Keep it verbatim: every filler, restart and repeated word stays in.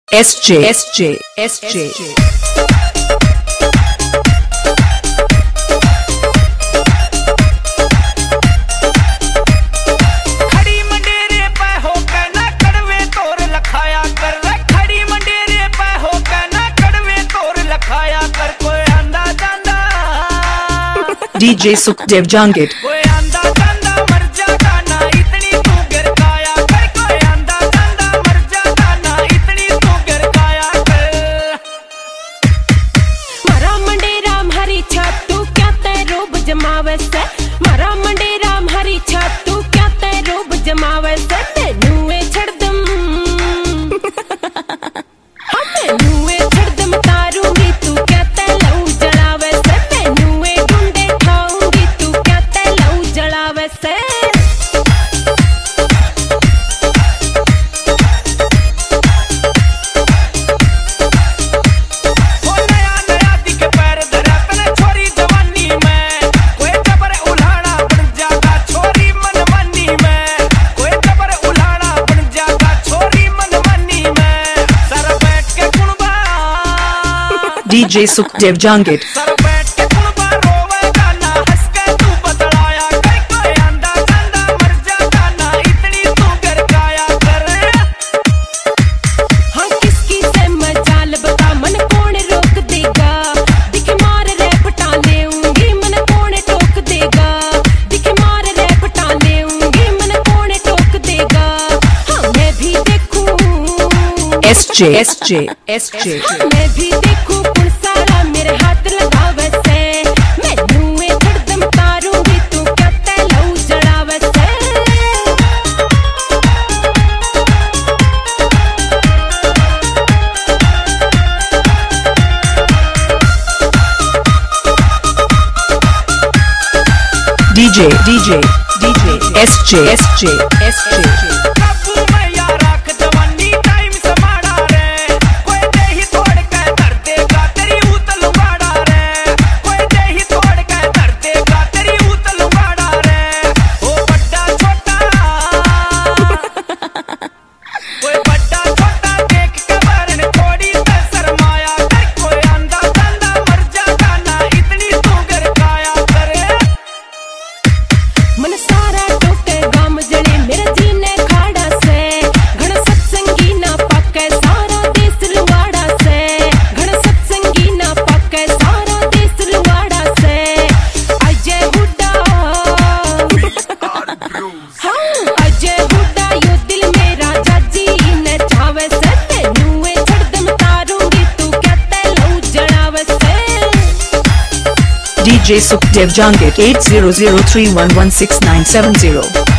S J S J S J D J Sukhdev Jangit जमावे से मारा मंडेरा हरी छातू क्या ते रूप जमावे से तेनुए छड़ दम हमें नुए छड़ दम तारूंगी तू क्या ते लऊ जलावे से तेनुए ढूंढे खाऊंगी तू क्या ते लऊ जलावे से D J Sukhdev Jangit S J S J S J मैं भी देखूं कौन सारा मेरे हाथ लगावे से मैं नुए छड़ दम तारूंगी तू क्या ते लऊ जलावे से D J D J D J S J S J S J मन सारा टोके गाम जड़े मेरे जीने खाड़ा से घण सत्संगी ना पाके सारा देश लुवाड़ा से घण सत्संगी ना पाके सारा देश लुवाड़ा से अजय हुड्डा हाँ अजय हुड्डा यो दिल मेरा जाजी ने छावे से तेनुए छड़ दम तारूंगी तू क्या ते लऊ जलावे से D J Sukhdev Jangit eight zero zero three one one six nine seven zero